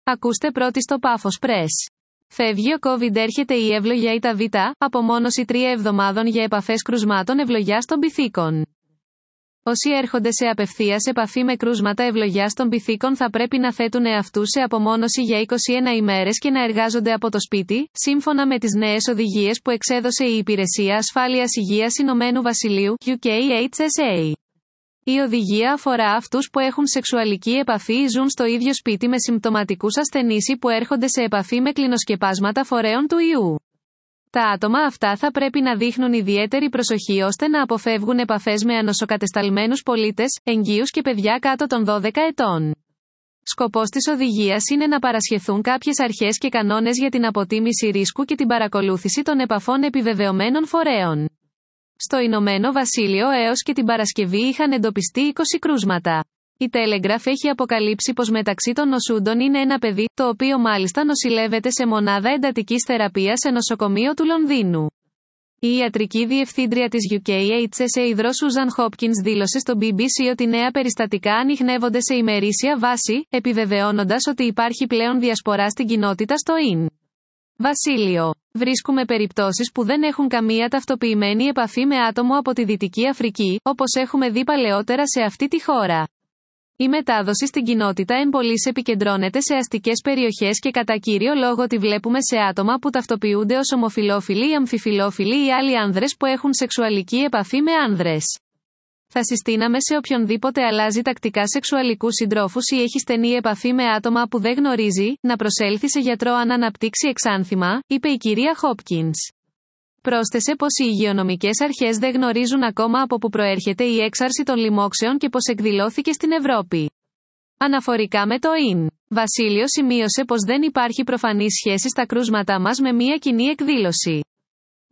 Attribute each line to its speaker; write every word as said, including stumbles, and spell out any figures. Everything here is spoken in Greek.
Speaker 1: Ακούστε πρώτοι στο Πάφος Press. Φεύγει ο COVID, έρχεται η εύλογια ή τα Β, απομόνωση τρία εβδομάδων για επαφές κρουσμάτων ευλογιάς των πυθίκων. Όσοι έρχονται σε απευθείας επαφή με κρούσματα ευλογιάς των πυθίκων θα πρέπει να θέτουν εαυτούς σε απομόνωση για είκοσι ένα ημέρες και να εργάζονται από το σπίτι, σύμφωνα με τις νέες οδηγίες που εξέδωσε η Υπηρεσία Ασφάλειας Υγείας Ηνωμένου Βασιλείου, γιου κέι έιτς ες έι. Η οδηγία αφορά αυτούς που έχουν σεξουαλική επαφή ή ζουν στο ίδιο σπίτι με συμπτωματικούς ασθενείς ή που έρχονται σε επαφή με κλινοσκεπάσματα φορέων του ιού. Τα άτομα αυτά θα πρέπει να δείχνουν ιδιαίτερη προσοχή ώστε να αποφεύγουν επαφές με ανοσοκατεσταλμένους πολίτες, εγγύους και παιδιά κάτω των δώδεκα ετών. Σκοπός της οδηγίας είναι να παρασχεθούν κάποιες αρχές και κανόνες για την αποτίμηση ρίσκου και την παρακολούθηση των επαφών επιβεβαιωμένων φορέων. Στο Ηνωμένο Βασίλειο έως και την Παρασκευή είχαν εντοπιστεί είκοσι κρούσματα. Η Telegraph έχει αποκαλύψει πως μεταξύ των νοσούντων είναι ένα παιδί, το οποίο μάλιστα νοσηλεύεται σε μονάδα εντατικής θεραπείας σε νοσοκομείο του Λονδίνου. Η ιατρική διευθύντρια της γιου κέι έιτς ες έι Susan Hopkins δήλωσε στο μπι μπι σι ότι νέα περιστατικά ανιχνεύονται σε ημερήσια βάση, επιβεβαιώνοντας ότι υπάρχει πλέον διασπορά στην κοινότητα στο Ιν. Βασίλειο. Βρίσκουμε περιπτώσεις που δεν έχουν καμία ταυτοποιημένη επαφή με άτομο από τη Δυτική Αφρική, όπως έχουμε δει παλαιότερα σε αυτή τη χώρα. Η μετάδοση στην κοινότητα εν πολλοίς επικεντρώνεται σε αστικές περιοχές και κατά κύριο λόγο τη βλέπουμε σε άτομα που ταυτοποιούνται ως ομοφυλόφιλοι ή αμφιφυλόφιλοι ή άλλοι άνδρες που έχουν σεξουαλική επαφή με άνδρες. Θα συστήναμε σε οποιονδήποτε αλλάζει τακτικά σεξουαλικούς συντρόφους ή έχει στενή επαφή με άτομα που δεν γνωρίζει, να προσέλθει σε γιατρό αν αναπτύξει εξάνθημα, είπε η κυρία Hopkins. Πρόσθεσε πως οι υγειονομικές αρχές δεν γνωρίζουν ακόμα από πού προέρχεται η έξαρση των λοιμόξεων και πως εκδηλώθηκε στην Ευρώπη. Αναφορικά με το Ιν. Βασίλειο σημείωσε πως δεν υπάρχει προφανής σχέση στα κρούσματά μας με μια κοινή εκδήλωση.